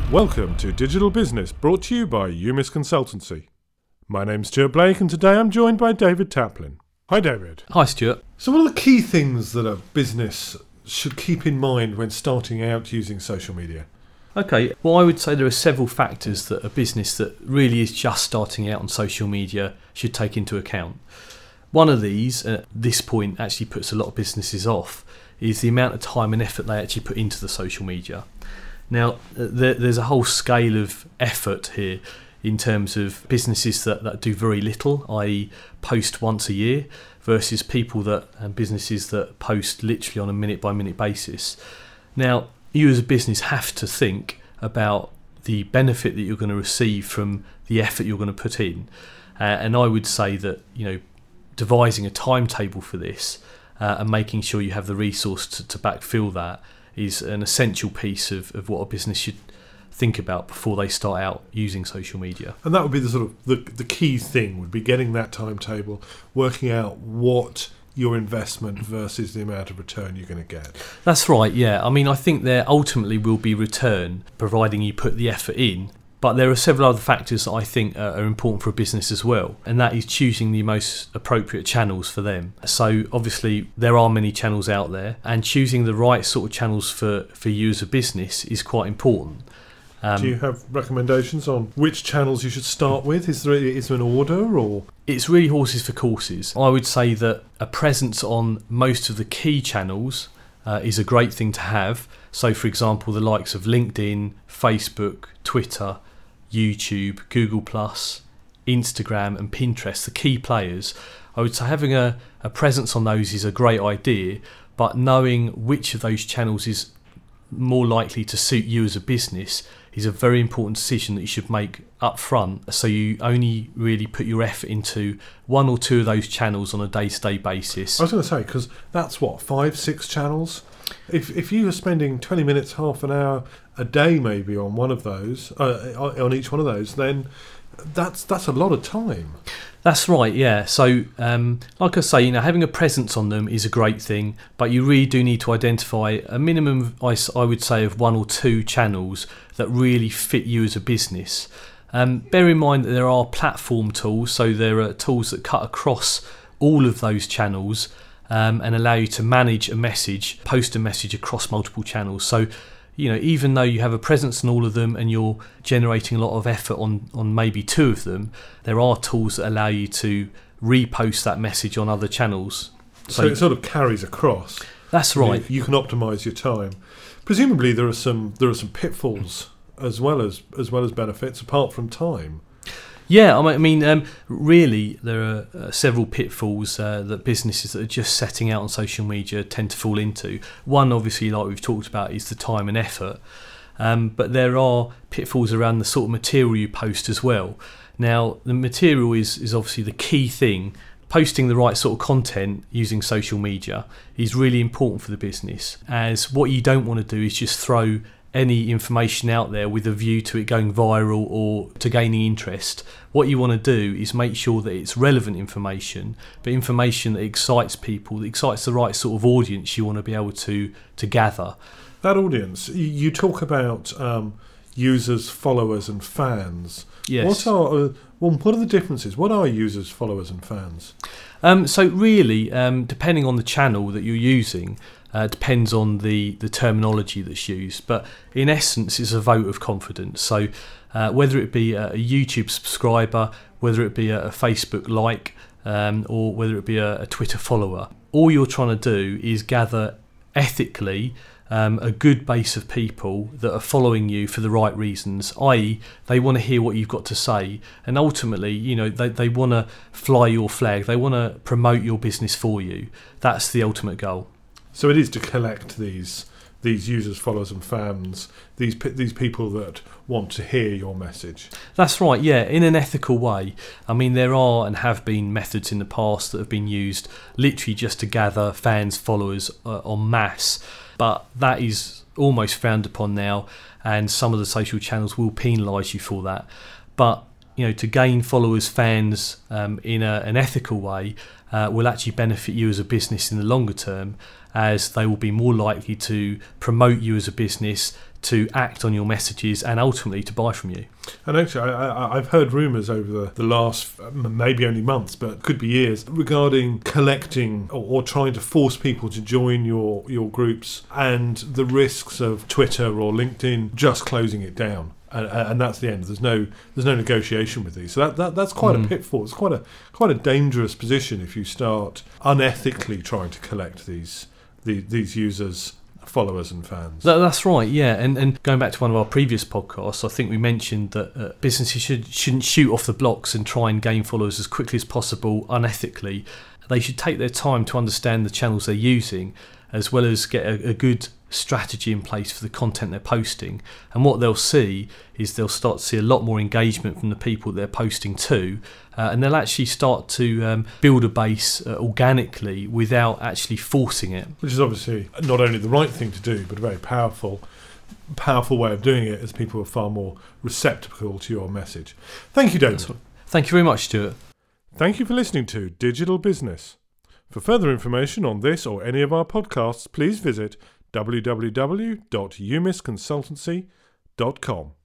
Welcome to Digital Business, brought to you by UMIS Consultancy. My name's Stuart Blake, and today I'm joined by David Taplin. Hi, David. Hi, Stuart. So what are the key things that a business should keep in mind when starting out using social media? Okay, well, I would say there are several factors that a business that really is just starting out on social media should take into account. One of these, at this point, actually puts a lot of businesses off, is the amount of time and effort they actually put into the social media. Now, there's a whole scale of effort here in terms of businesses that do very little, i.e. post once a year, versus and businesses that post literally on a minute-by-minute basis. Now, you as a business have to think about the benefit that you're going to receive from the effort you're going to put in. And I would say that, devising a timetable for this and making sure you have the resource to backfill that is an essential piece of what a business should think about before they start out using social media. And that would be the sort of the key thing, would be getting that timetable, working out what your investment versus the amount of return you're going to get. That's right, yeah. I mean, I think there ultimately will be return, providing you put the effort in. But there are several other factors that I think are important for a business as well, and that is choosing the most appropriate channels for them. So obviously there are many channels out there, and choosing the right sort of channels for you as a business is quite important. Do you have recommendations on which channels you should start with? Is there an order, or? It's really horses for courses. I would say that a presence on most of the key channels is a great thing to have. So for example, the likes of LinkedIn, Facebook, Twitter, YouTube, Google+, Instagram and Pinterest, the key players. I would say having a presence on those is a great idea, but knowing which of those channels is more likely to suit you as a business is a very important decision that you should make up front, so you only really put your effort into one or two of those channels on a day-to-day basis. I was going to say, because that's 5-6 channels. If you are spending 20 minutes, half an hour a day maybe on one of those, on each one of those, then that's a lot of time. That's right, yeah. So, like I say, having a presence on them is a great thing, but you really do need to identify a minimum, I would say, of one or two channels that really fit you as a business. Bear in mind that there are platform tools, so there are tools that cut across all of those channels and allow you to manage a message, post a message across multiple channels. So, even though you have a presence on all of them and you're generating a lot of effort on maybe two of them, there are tools that allow you to repost that message on other channels. So it sort of carries across. That's right. You can optimise your time. Presumably there are some pitfalls as well as benefits apart from time. Yeah, I mean, really, there are several pitfalls that businesses that are just setting out on social media tend to fall into. One, obviously, like we've talked about, is the time and effort. But there are pitfalls around the sort of material you post as well. Now, the material is obviously the key thing. Posting the right sort of content using social media is really important for the business, as what you don't want to do is just throw any information out there with a view to it going viral or to gaining interest. What you want to do is make sure that it's relevant information, but information that excites people, that excites the right sort of audience you want to be able to gather. That audience, you talk about users, followers and fans. Yes. What are the differences? What are users, followers and fans? So really, depending on the channel that you're using, depends on the terminology that's used, but in essence it's a vote of confidence. So whether it be a YouTube subscriber, whether it be a Facebook like, or whether it be a Twitter follower, all you're trying to do is gather ethically a good base of people that are following you for the right reasons, i.e. they want to hear what you've got to say, and ultimately they want to fly your flag, they want to promote your business for you. That's the ultimate goal. So it is to collect these users, followers and fans, these people that want to hear your message. That's right, yeah, in an ethical way. I mean, there are and have been methods in the past that have been used literally just to gather fans, followers en masse, but that is almost frowned upon now, and some of the social channels will penalise you for that. But to gain followers, fans in an ethical way will actually benefit you as a business in the longer term, as they will be more likely to promote you as a business, to act on your messages and ultimately to buy from you. And actually, I've heard rumours over the last maybe only months, but could be years, regarding collecting or trying to force people to join your groups, and the risks of Twitter or LinkedIn just closing it down. And that's the end. There's no negotiation with these. So that's quite a pitfall. It's quite a dangerous position if you start unethically trying to collect these users, followers and fans. That's right, yeah. And going back to one of our previous podcasts, I think we mentioned that businesses shouldn't shoot off the blocks and try and gain followers as quickly as possible unethically. They should take their time to understand the channels they're using, as well as get a good strategy in place for the content they're posting. And what they'll see is they'll start to see a lot more engagement from the people they're posting to, and they'll actually start to build a base organically without actually forcing it. Which is obviously not only the right thing to do, but a very powerful way of doing it, as people are far more receptacle to your message. Thank you, David. Thank you very much, Stuart. Thank you for listening to Digital Business. For further information on this or any of our podcasts, please visit www.umisconsultancy.com.